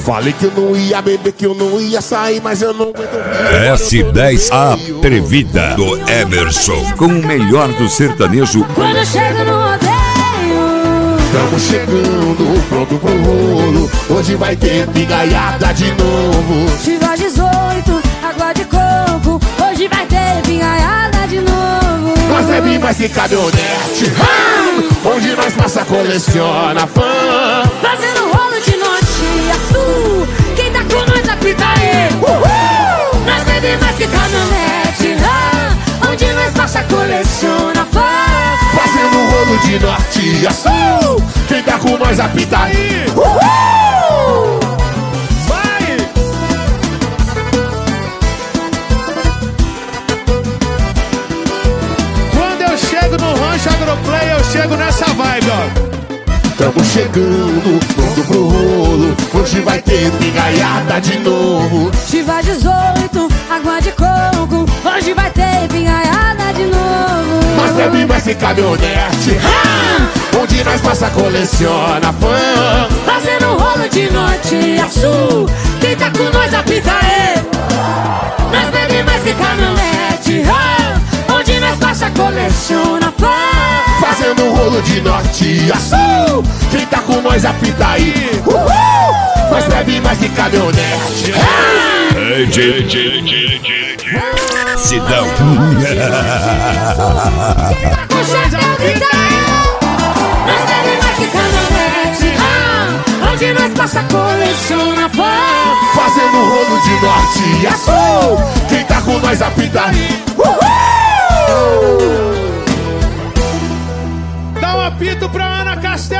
Falei que eu não ia beber, que eu não ia sair, mas eu não aguento. S10 Atrevida do Emerson, com o melhor do sertanejo. Quando eu chego no rodeio, Tamo chegando, pronto pro rolo. Hoje vai ter pingaiada de novo. Chivas 18, água de coco. Hoje vai ter pingaiada de novo. Nós bebe mais que caminhonete, onde nós passa, coleciona fã. Fazendo rolo de norte a sul. Quem tá com nós apita aí. Nós bebe mais que caminhonete, onde nós passa, coleciona fã. Fazendo rolo de norte a sul. Quem tá com nós apita aí. Vai! Quando eu chego no Rancho Agroplay, eu chego nessa vibe, ó. Tamo chegando, pronto pro rolo. Hoje vai ter pingaiada de novo. Chivas 18, água de coco. Hoje vai ter pingaiada de novo. Nós bebe mais que caminhonete, onde nós passa, coleciona fã. Fazendo rolo de norte a sul. Quem tá com nós apita aí. Nós bebe mais que caminhonete, onde nós passa, coleciona fã. Fazendo rolo de norte a sul. Quem tá com nós apita aí. Nós bebe mais que caminhonete. Sidão. Com chapéu grita eu. Nós bebe mais que caminhonete, onde nós passa, coleciona fã. Fazendo rolo de norte a sul. Quem tá com nós apita aí. Dá um apito pra Ana Castelo.